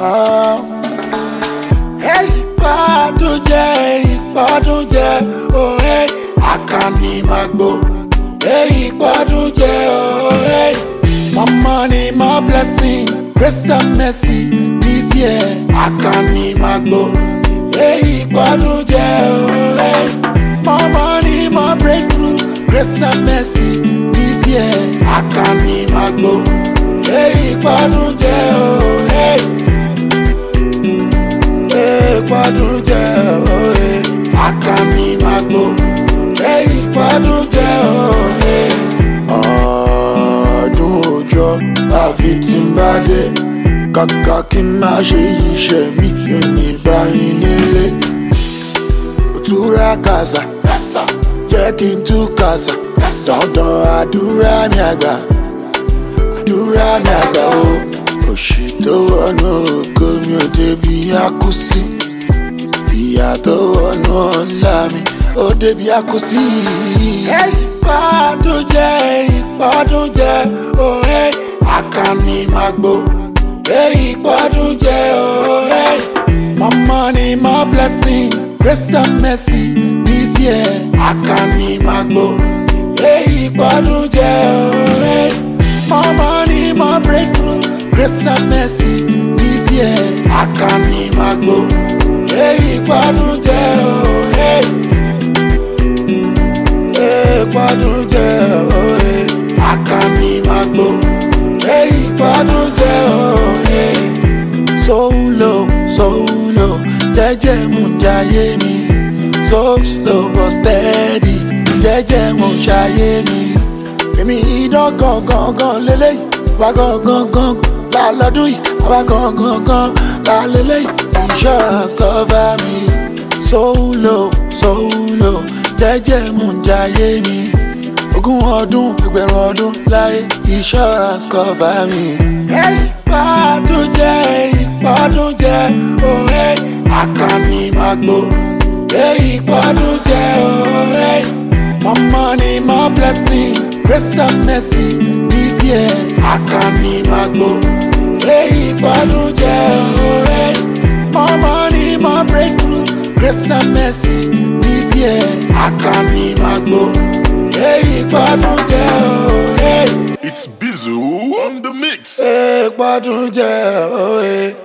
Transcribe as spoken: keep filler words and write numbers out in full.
Oh. Hey, ìgbádùn jẹ́, ìgbádùn jẹ́, oh hey, Àkànní Magbo. Hey, ìgbádùn jẹ́, oh hey, more money, more blessing, grace and mercy this year. Àkànní Magbo. Hey, ìgbádùn jẹ́, oh hey, more money, more breakthrough, grace and mercy this year. Àkànní Magbo. Hey, ìgbádùn jẹ́, oh hey. Ìgbádùn jẹ́, oh hey, Àkànní Magbo. Hey, ìgbádùn jẹ́, oh hey. Ọdún òjò àfi tí ń bá dé, kàkà kí n má ṣe iṣẹ́ mi yóò ní báyìí nílé. Òtúrá kàsà, jẹ́ kí n tú kàsà, dandan àdúrà mi àgbà, àdúrà mi àgbà o. Òṣì tó wọnú ògo mi ò débi àkúsí, ìyà tó wọnú ọ̀la mi ò débi àkúsí. Ìgbádùn jẹ́, ìgbádùn jẹ́, oh hey, Àkànní Magbo. Ìgbádùn jẹ́, oh hey, more money, more blessing, grace and mercy this year. Àkànní Magbo. Ìgbádùn jẹ́, oh hey, more money, more breakthrough, grace and mercy this year. Àkànní Magbo. Ìgbádùn jẹ́, oh hey. Ìgbádùn jẹ́, oh hey, Àkànní Magbo. Ìgbádùn jẹ́, oh hey. So low, so low, jẹ́jẹ́ mo ń jayé mi. So slow but steady, jẹ́jẹ́ mo ń ṣayé mi. Èmi idán gangan gan lélẹ́yìí, wá gangan gan lálọ́dún yìí, wá gangan gan lálẹ́lẹ́yìí. Insurance cover me. So low, so low, jẹ́jẹ́ mo ń jayé mi. Ogún ọdún, ẹgbẹ̀rún ọdún láyé, insurance cover me. Hey, ìgbádùn jẹ́, ìgbádùn jẹ́, oh hey, Àkànní Magbo. Hey, ìgbádùn jẹ́, oh hey, more money, more blessing, grace and mercy this year. Àkànní Magbo. Hey, ìgbádùn jẹ́, oh hey, more money, more breakthrough, grace and mercy this year. Àkànní Magbo. Hey, ìgbádùn jẹ́, oh hey. It's Bizu on the mix. Ìgbádùn jẹ́, oh hey.